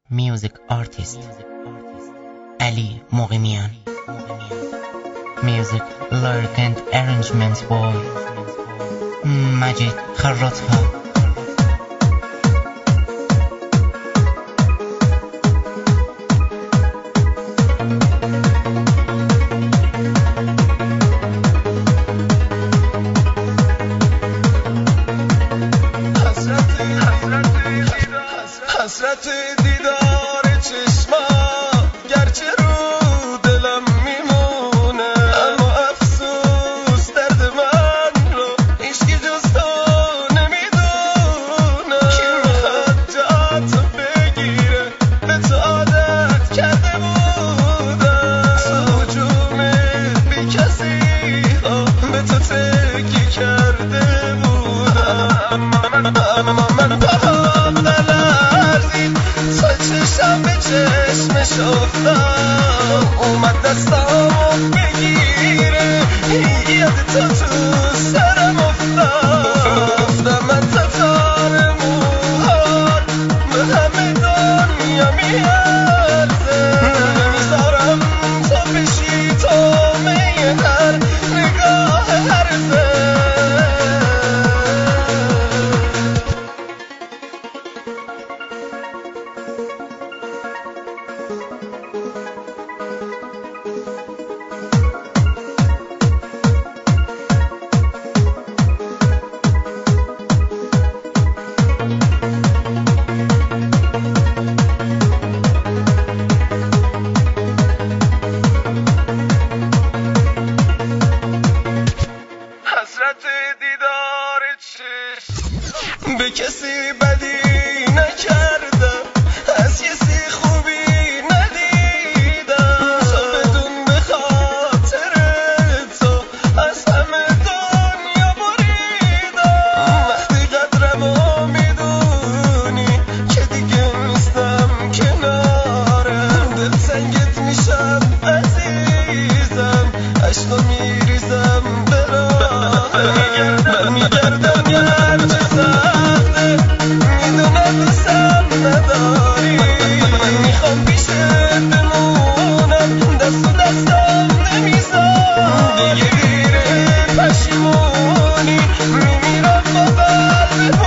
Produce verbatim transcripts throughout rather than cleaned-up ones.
Music artist Ali Moghimian. Music, lyric and arrangements by Majid Kharratha. حسرت دیدار چشما گرچه رو دلم میمونه، اما افسوس درد من رو هیچکی جز تو نمیدونه. کی میخواد جاتو بگیره، به تو عادت کرده بودم. تو هجومت بی کسی ها به تو تکی کرده بودم، اما من پاهم نلرزید تا چشم به چشمش افتاد. اومد دستامو بگیره، یاد تو تو سرم افتاد. گفتم من تتار موهات به همه دنیا میارزه، نمیذارم تو بشی تومه هر نگاه هرزه. حسرت دیدار چشم به کسی بدی نکردم، از کسی خوبی ندیدم. تو بدون به خاطر تو از همه دنیا بریدم. وقتی قدرمو میدونی که دیگه نیستم کنارم، دلتنگت میشم عزیزم، عشقا میریزم برمیگردم یه هرچه سخته، میدونم دوستم نداری. من میخوام پیشت بمونم، دست و دستم نمیذاری. دیگه دیره پشیمونی، میمیرم با قلب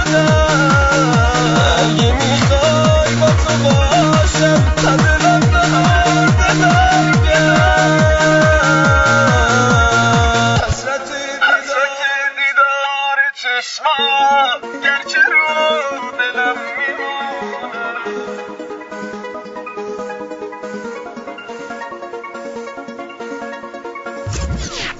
بردم. اگه میخوای با تو باشم تا دلم نهارده برگرد. چشما گرچه رو دلم میمونه.